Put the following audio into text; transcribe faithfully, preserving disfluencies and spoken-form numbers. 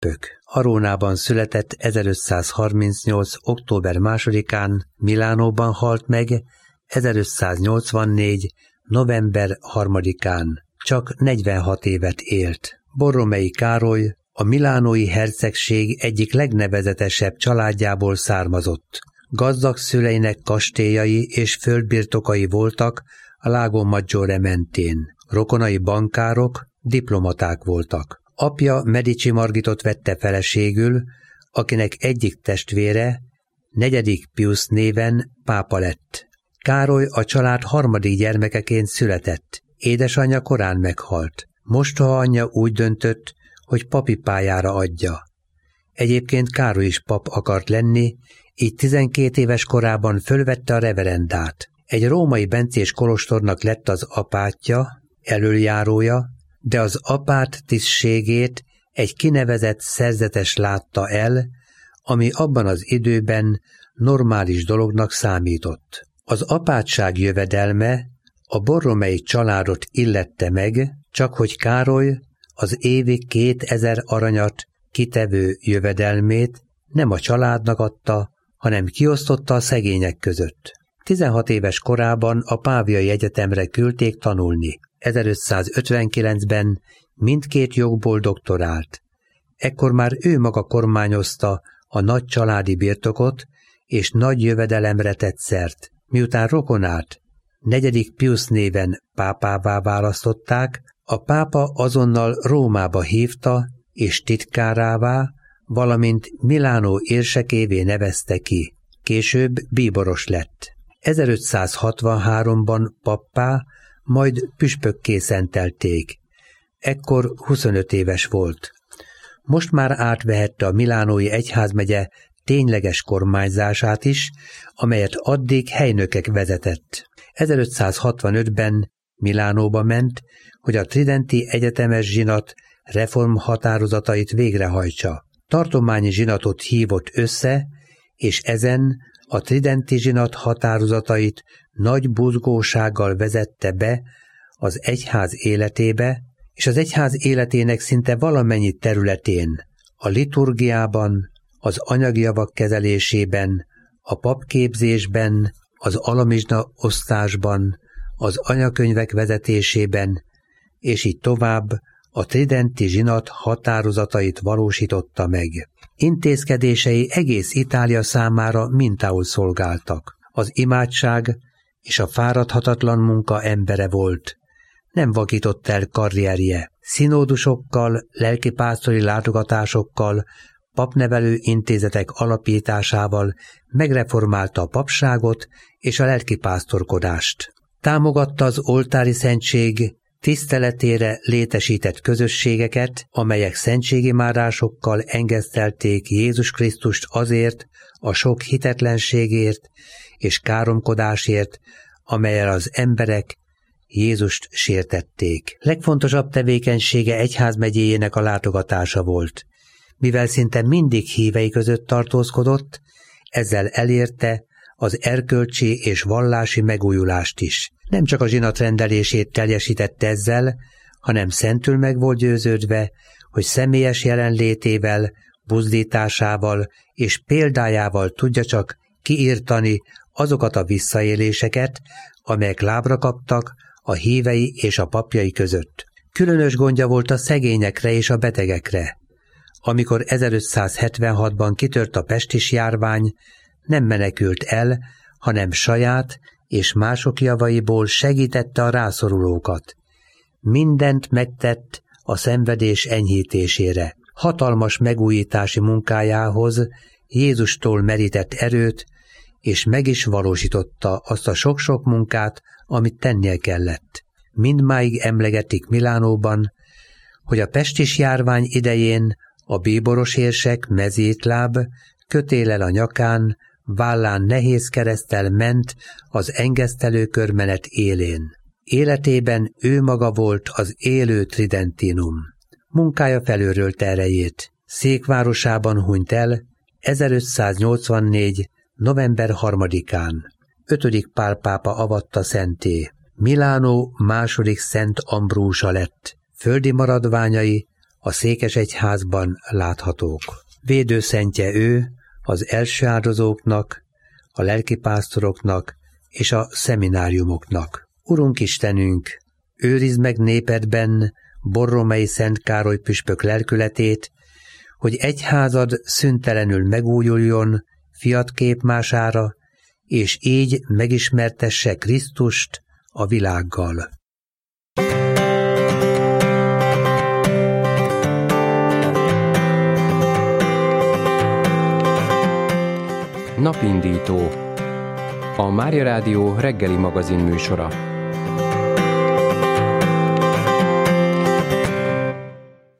püspök. Arónában született ezerötszázharmincnyolc. október másodikán, Milánóban halt meg ezerötszáznyolcvannégy. november harmadikán. Csak negyvenhat évet élt. Borromei Károly a milánói hercegség egyik legnevezetesebb családjából származott. Gazdag szüleinek kastélyai és földbirtokai voltak a Lago Maggiore mentén. Rokonai bankárok, diplomaták voltak. Apja Medici Margitot vette feleségül, akinek egyik testvére, negyedik Pius néven pápa lett. Károly a család harmadik gyermekeként született. Édesanyja korán meghalt. Mostoha anyja úgy döntött, hogy papi pályára adja. Egyébként Károly is pap akart lenni, így tizenkét éves korában fölvette a reverendát. Egy római bencés kolostornak lett az apátja, elöljárója, de az apát tisztségét egy kinevezett szerzetes látta el, ami abban az időben normális dolognak számított. Az apátság jövedelme a Borromei családot illette meg, csak hogy Károly az évi kétezer aranyat kitevő jövedelmét nem a családnak adta, hanem kiosztotta a szegények között. tizenhat éves korában a Páviai Egyetemre küldték tanulni. ezerötszázötvenkilencben mindkét jogból doktorált. Ekkor már ő maga kormányozta a nagy családi birtokot, és nagy jövedelemre tett szert. Miután rokonát, negyedik Pius néven pápává választották, a pápa azonnal Rómába hívta és titkárává, valamint Milánó érsekévé nevezte ki. Később bíboros lett. ezerötszázhatvanháromban pappá, majd püspökké szentelték. Ekkor huszonöt éves volt. Most már átvehette a milánói egyházmegye tényleges kormányzását is, amelyet addig helynökek vezetett. ezerötszázhatvanötben Milánóba ment, hogy a Tridenti Egyetemes Zsinat reformhatározatait végrehajtsa. Tartományi zsinatot hívott össze, és ezen a Tridenti Zsinat határozatait nagy buzgósággal vezette be az egyház életébe, és az egyház életének szinte valamennyi területén, a liturgiában, az anyagjavak kezelésében, a papképzésben, az alamizsna osztásban, az anyakönyvek vezetésében, és így tovább a Tridenti Zsinat határozatait valósította meg. Intézkedései egész Itália számára mintául szolgáltak. Az imádság és a fáradhatatlan munka embere volt. Nem vakított el karrierje. Színódusokkal, lelkipásztori látogatásokkal, papnevelő intézetek alapításával megreformálta a papságot és a lelkipásztorkodást. Támogatta az oltári szentség tiszteletére létesített közösségeket, amelyek szentségimádásokkal engesztelték Jézus Krisztust azért, a sok hitetlenségért és káromkodásért, amellyel az emberek Jézust sértették. Legfontosabb tevékenysége egyházmegyéjének a látogatása volt. Mivel szinte mindig hívei között tartózkodott, ezzel elérte az erkölcsi és vallási megújulást is. Nem csak a zsinat rendelését teljesítette ezzel, hanem szentül meg volt győződve, hogy személyes jelenlétével, buzdításával és példájával tudja csak kiírtani azokat a visszaéléseket, amelyek lábra kaptak a hívei és a papjai között. Különös gondja volt a szegényekre és a betegekre. Amikor ezerötszázhetvenhatban kitört a pestis járvány, nem menekült el, hanem saját és mások javaiból segítette a rászorulókat. Mindent megtett a szenvedés enyhítésére. Hatalmas megújítási munkájához Jézustól merített erőt, és meg is valósította azt a sok-sok munkát, amit tennie kellett. Mindmáig emlegetik Milánóban, hogy a pestis járvány idején a bíboros érsek mezítláb, kötéllel a nyakán, vállán nehéz kereszttel ment az engesztelő körmenet élén. Életében ő maga volt az élő tridentinum. Munkája felőrölte erejét. Székvárosában hunyt el ezerötszáznyolcvannégy. november harmadikán. Ötödik Pál pápa avatta szenté. Milánó második Szent Ambrúsa lett. Földi maradványai a székesegyházban láthatók. Védőszentje ő az első áldozóknak, a lelkipásztoroknak és a szemináriumoknak. Urunk Istenünk, őrizd meg népedben Borromei Szent Károly püspök lelkületét, hogy egyházad szüntelenül megújuljon fiat képmására, és így megismertesse Krisztust a világgal. Napindító. A Mária Rádió reggeli magazin műsora.